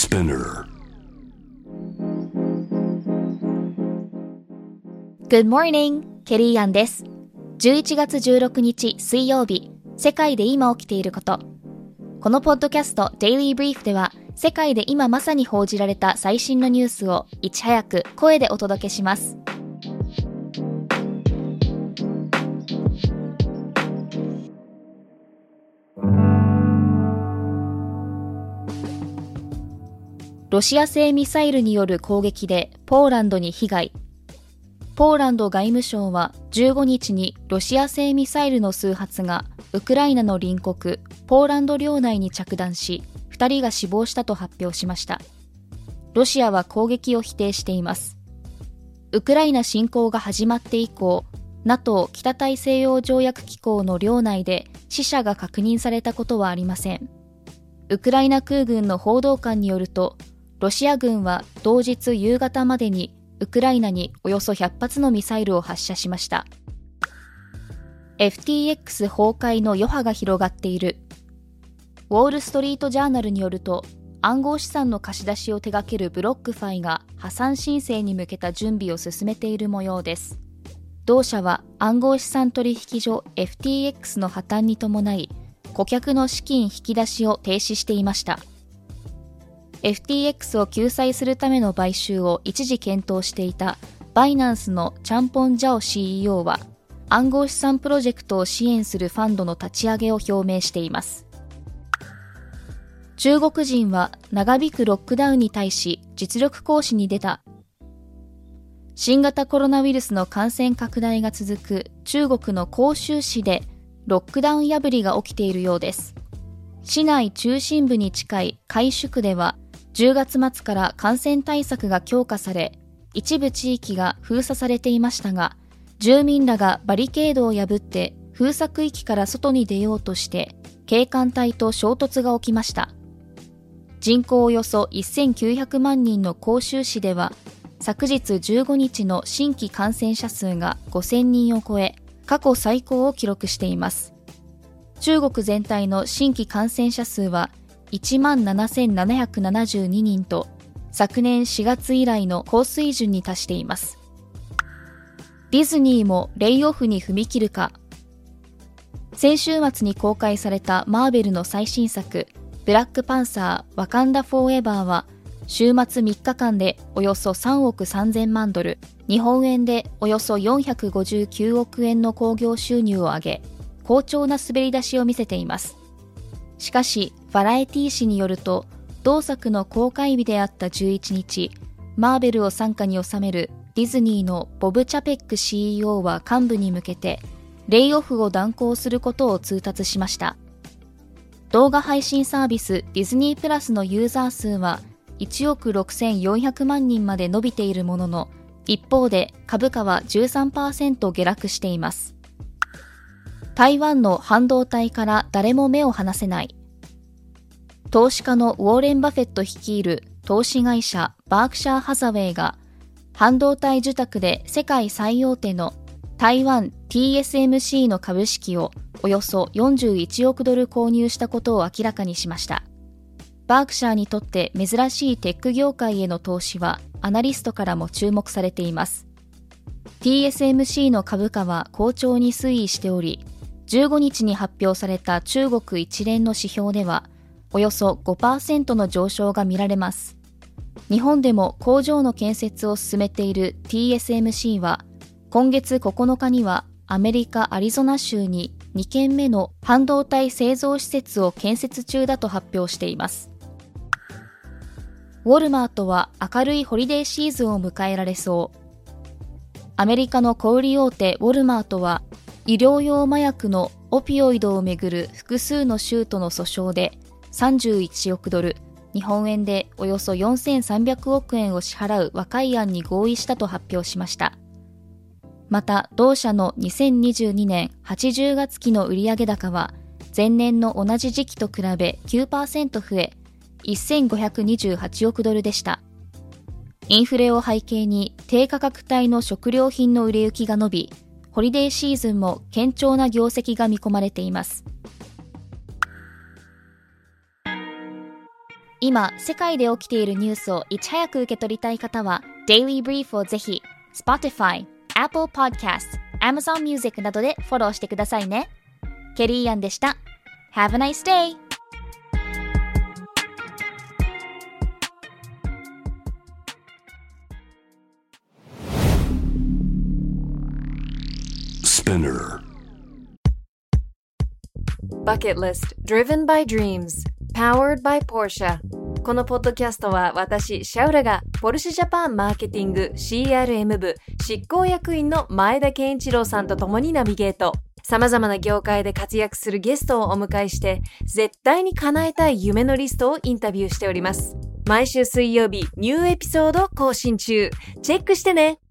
Spinner. Good morning! ケリーアンです。11月16日水曜日、世界で今起きていること。このポッドキャスト Daily Brief では、世界で今まさに報じられた最新のニュースをいち早く声でお届けします。ロシア製ミサイルによる攻撃でポーランドに被害。ポーランド外務省は15日にロシア製ミサイルの数発がウクライナの隣国ポーランド領内に着弾し、2人が死亡したと発表しました。ロシアは攻撃を否定しています。ウクライナ侵攻が始まって以降、NATO 北大西洋条約機構の領内で死者が確認されたことはありません。ウクライナ空軍の報道官によると、ロシア軍は同日夕方までにウクライナにおよそ100発のミサイルを発射しました。FTX 崩壊の余波が広がっている。ウォールストリートジャーナルによると、暗号資産の貸し出しを手掛けるブロックファイが破産申請に向けた準備を進めている模様です。同社は暗号資産取引所 FTX の破綻に伴い、顧客の資金引き出しを停止していました。FTX を救済するための買収を一時検討していたバイナンスのチャンポン・ジャオ CEO は、暗号資産プロジェクトを支援するファンドの立ち上げを表明しています。中国人は長引くロックダウンに対し実力行使に出た。新型コロナウイルスの感染拡大が続く中国の広州市でロックダウン破りが起きているようです。市内中心部に近い海珠区では10月末から感染対策が強化され、一部地域が封鎖されていましたが、住民らがバリケードを破って封鎖区域から外に出ようとして警官隊と衝突が起きました。人口およそ1900万人の広州市では、昨日15日の新規感染者数が5000人を超え、過去最高を記録しています。中国全体の新規感染者数は17,772 人と、昨年4月以来の高水準に達しています。ディズニーもレイオフに踏み切るか。先週末に公開されたマーベルの最新作、ブラックパンサー・ワカンダ・フォーエバーは、週末3日間でおよそ3億3000万ドル、日本円でおよそ459億円の興行収入を上げ、好調な滑り出しを見せています。しかし、バラエティ誌によると、同作の公開日であった11日、マーベルを傘下に収めるディズニーのボブ・チャペック CEO は幹部に向けて、レイオフを断行することを通達しました。動画配信サービスディズニープラスのユーザー数は1億6400万人まで伸びているものの、一方で株価は 13% 下落しています。台湾の半導体から誰も目を離せない。投資家のウォーレン・バフェット率いる投資会社バークシャー・ハザウェイが半導体受託で世界最大手の台湾 TSMC の株式をおよそ41億ドル購入したことを明らかにしました。バークシャーにとって珍しいテック業界への投資はアナリストからも注目されています。TSMC の株価は好調に推移しており、15日に発表された中国一連の指標では、およそ 5% の上昇が見られます。日本でも工場の建設を進めている TSMC は、今月9日にはアメリカ・アリゾナ州に2件目の半導体製造施設を建設中だと発表しています。ウォルマートは明るいホリデーシーズンを迎えられそう。アメリカの小売大手ウォルマートは、医療用麻薬のオピオイドをめぐる複数の州との訴訟で31億ドル、日本円でおよそ4300億円を支払う和解案に合意したと発表しました。また、同社の2022年80月期の売上高は前年の同じ時期と比べ 9% 増え、1528億ドルでした。インフレを背景に低価格帯の食料品の売れ行きが伸び、ホリデーシーズンも堅調な業績が見込まれています。 今、世界で起きているニュースをいち早く受け取りたい方は、Daily Brief をぜひ、Spotify、Apple Podcasts、Amazon Music などでフォローしてくださいね。ケリーアンでした。Have a nice day! Spinner Bucket List Driven by Dreams Powered by Porsche。 このポッドキャストは私シャウラがポルシェジャパンマーケティング CRM 部執行役員の前田健一郎さんと共にナビゲート。様々な業界で活躍するゲストをお迎えして絶対に叶えたい夢のリストをインタビューしております。毎週水曜日ニューエピソード更新中。チェックしてね。